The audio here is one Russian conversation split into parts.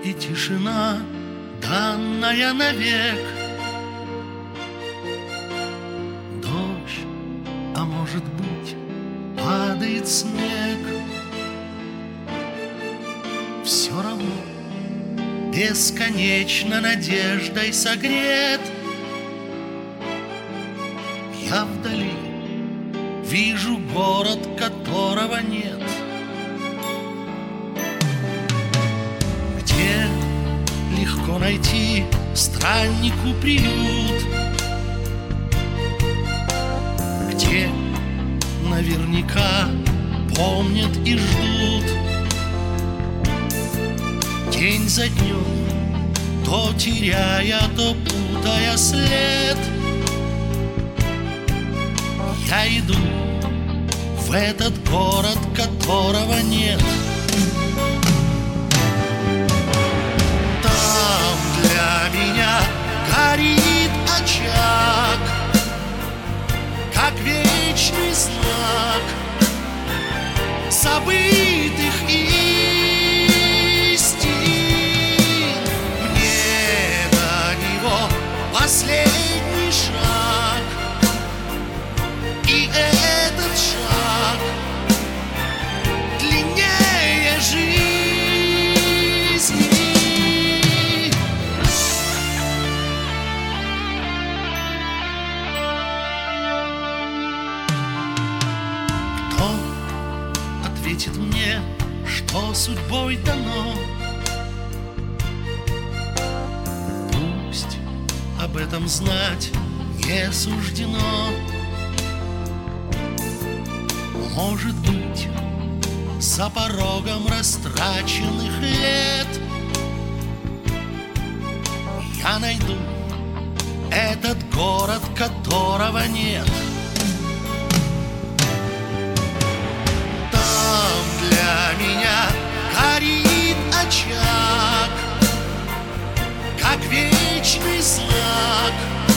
и тишина, данная навек. Дождь, а может быть, падает снег. Все равно бесконечно надеждой согрет. Я вдали вижу город, которого нет, где легко найти страннику приют, где наверняка помнят и ждут. День за днем, то теряя, то путая след, я иду в этот город, которого нет. Там для меня горит очаг, как вечный знак забытых истин. Мне до него последний шаг, и этот шаг длиннее жизни. Кто ответит мне, что судьбой дано? Пусть об этом знать не суждено. Может быть, за порогом растраченных лет я найду этот город, которого нет. Там для меня горит очаг, как вечный знак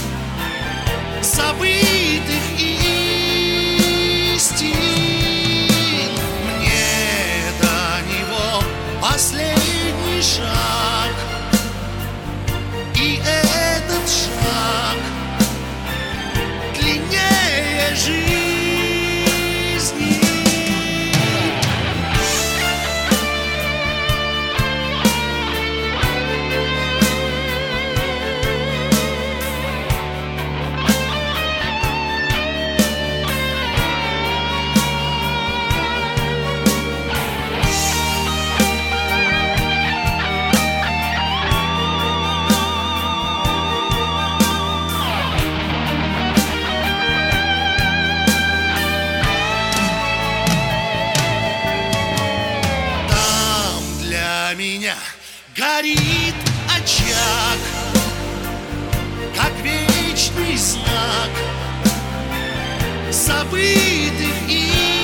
забытых истин. Последний шаг, и этот шаг длиннее жизни. Для меня горит очаг, как вечный знак забытых